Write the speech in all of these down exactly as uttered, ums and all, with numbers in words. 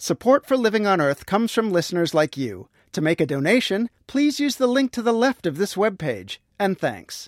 Support for Living on Earth comes from listeners like you. To make a donation, please use the link to the left of this webpage. And thanks.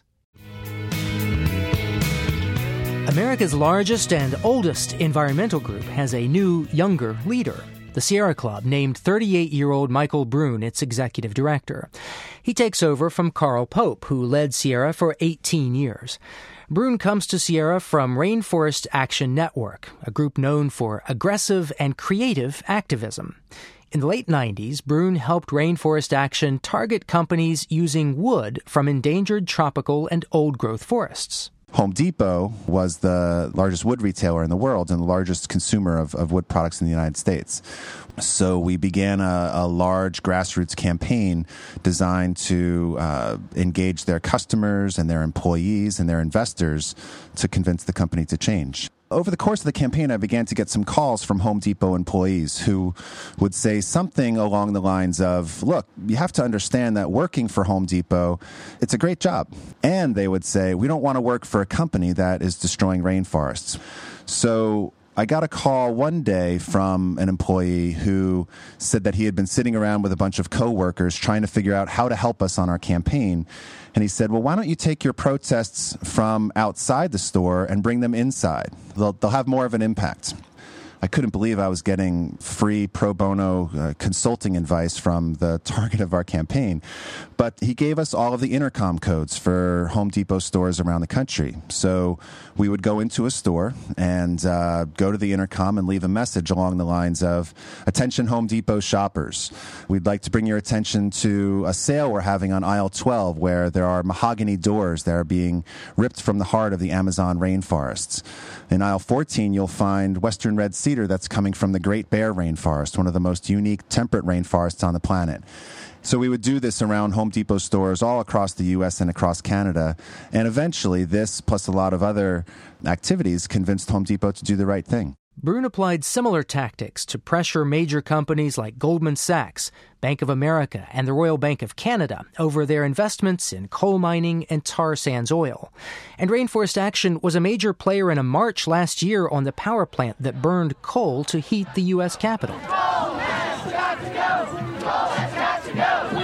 America's largest and oldest environmental group has a new, younger leader. The Sierra Club named thirty-eight-year-old Michael Brune its executive director. He takes over from Carl Pope, who led Sierra for eighteen years. Brune comes to Sierra from Rainforest Action Network, a group known for aggressive and creative activism. In the late nineties, Brune helped Rainforest Action target companies using wood from endangered tropical and old-growth forests. Home Depot was the largest wood retailer in the world and the largest consumer of, of wood products in the United States. So we began a, a large grassroots campaign designed to uh, engage their customers and their employees and their investors to convince the company to change. Over the course of the campaign, I began to get some calls from Home Depot employees who would say something along the lines of, look, you have to understand that working for Home Depot, it's a great job. And they would say, we don't want to work for a company that is destroying rainforests. So I got a call one day from an employee who said that he had been sitting around with a bunch of coworkers trying to figure out how to help us on our campaign. And he said, well, why don't you take your protests from outside the store and bring them inside? They'll, they'll have more of an impact. I couldn't believe I was getting free pro bono uh, consulting advice from the target of our campaign. But he gave us all of the intercom codes for Home Depot stores around the country. So we would go into a store and uh, go to the intercom and leave a message along the lines of, attention Home Depot shoppers. We'd like to bring your attention to a sale we're having on aisle twelve where there are mahogany doors that are being ripped from the heart of the Amazon rainforests. In aisle fourteen, you'll find Western red cedar that's coming from the Great Bear Rainforest, one of the most unique temperate rainforests on the planet. So we would do this around Home Depot stores all across the U S and across Canada. And eventually this, plus a lot of other activities, convinced Home Depot to do the right thing. Brune applied similar tactics to pressure major companies like Goldman Sachs, Bank of America, and the Royal Bank of Canada over their investments in coal mining and tar sands oil. And Rainforest Action was a major player in a march last year on the power plant that burned coal to heat the U S Capitol. Coal has got to go! Coal has got to go!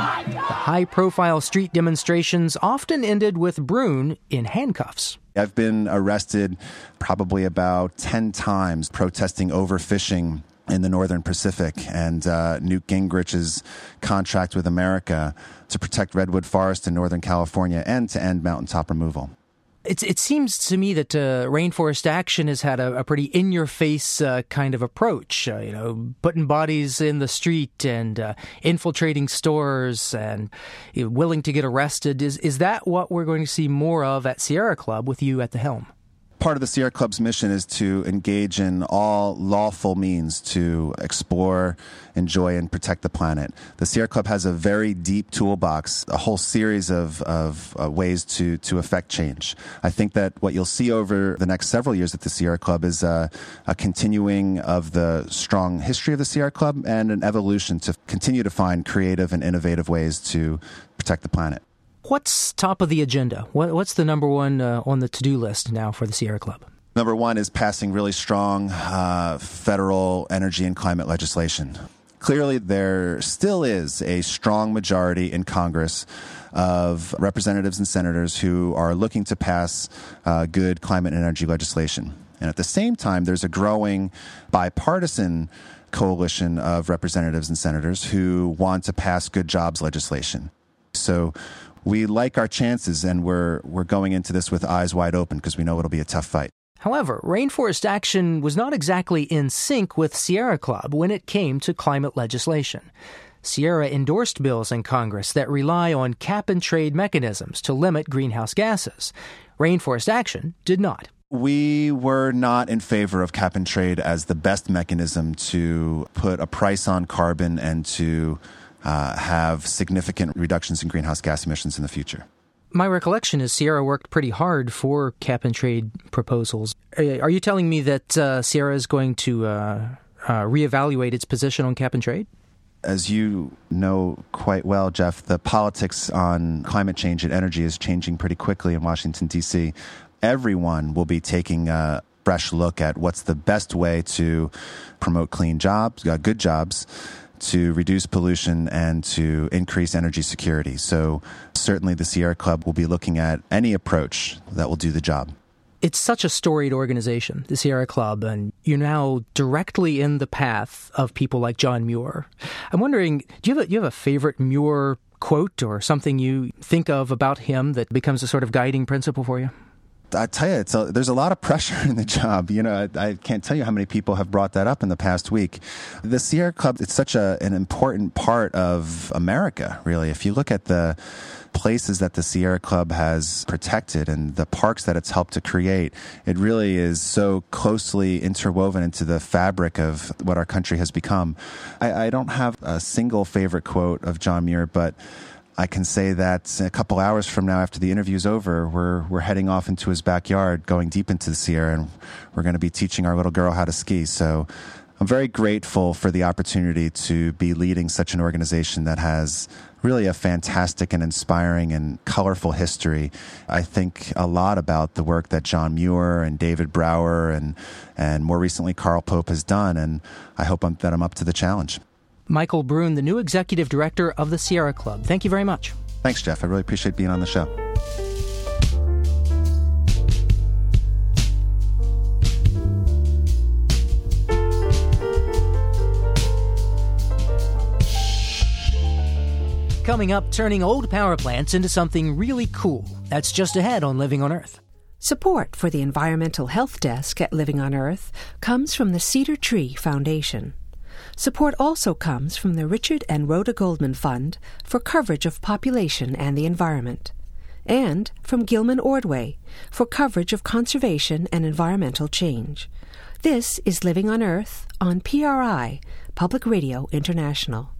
The high-profile street demonstrations often ended with Brune in handcuffs. I've been arrested probably about ten times protesting overfishing in the Northern Pacific and uh, Newt Gingrich's contract with America to protect redwood forest in Northern California and to end mountaintop removal. It's, it seems to me that uh, Rainforest Action has had a, a pretty in-your-face uh, kind of approach, uh, you know, putting bodies in the street and uh, infiltrating stores and you know, willing to get arrested. Is is that what we're going to see more of at Sierra Club with you at the helm? Part of the Sierra Club's mission is to engage in all lawful means to explore, enjoy, and protect the planet. The Sierra Club has a very deep toolbox, a whole series of, of uh, ways to, to affect change. I think that what you'll see over the next several years at the Sierra Club is uh, a continuing of the strong history of the Sierra Club and an evolution to continue to find creative and innovative ways to protect the planet. What's top of the agenda? What, what's the number one uh, on the to-do list now for the Sierra Club? Number one is passing really strong uh, federal energy and climate legislation. Clearly, there still is a strong majority in Congress of representatives and senators who are looking to pass uh, good climate and energy legislation. And at the same time, there's a growing bipartisan coalition of representatives and senators who want to pass good jobs legislation. So we like our chances, and we're we're going into this with eyes wide open because we know it'll be a tough fight. However, Rainforest Action was not exactly in sync with Sierra Club when it came to climate legislation. Sierra endorsed bills in Congress that rely on cap-and-trade mechanisms to limit greenhouse gases. Rainforest Action did not. We were not in favor of cap-and-trade as the best mechanism to put a price on carbon and to Uh, have significant reductions in greenhouse gas emissions in the future. My recollection is Sierra worked pretty hard for cap-and-trade proposals. Are you telling me that uh, Sierra is going to uh, uh, reevaluate its position on cap-and-trade? As you know quite well, Jeff, the politics on climate change and energy is changing pretty quickly in Washington, D C. Everyone will be taking a fresh look at what's the best way to promote clean jobs, uh, good jobs, to reduce pollution and to increase energy security. So certainly the Sierra Club will be looking at any approach that will do the job. It's such a storied organization, the Sierra Club, and you're now directly in the path of people like John Muir. I'm wondering, do you have a, you have a favorite Muir quote or something you think of about him that becomes a sort of guiding principle for you? I tell you, it's a, there's a lot of pressure in the job. You know, I, I can't tell you how many people have brought that up in the past week. The Sierra Club, it's such a, an important part of America, really. If you look at the places that the Sierra Club has protected and the parks that it's helped to create, it really is so closely interwoven into the fabric of what our country has become. I, I don't have a single favorite quote of John Muir, but I can say that a couple hours from now, after the interview's over, we're we're heading off into his backyard, going deep into the Sierra, and we're going to be teaching our little girl how to ski. So I'm very grateful for the opportunity to be leading such an organization that has really a fantastic and inspiring and colorful history. I think a lot about the work that John Muir and David Brower and and more recently Carl Pope has done, and I hope I'm, that I'm up to the challenge. Michael Brune, the new executive director of the Sierra Club. Thank you very much. Thanks, Jeff. I really appreciate being on the show. Coming up, turning old power plants into something really cool. That's just ahead on Living on Earth. Support for the Environmental Health Desk at Living on Earth comes from the Cedar Tree Foundation. Support also comes from the Richard and Rhoda Goldman Fund for coverage of population and the environment, and from Gilman Ordway for coverage of conservation and environmental change. This is Living on Earth on P R I, Public Radio International.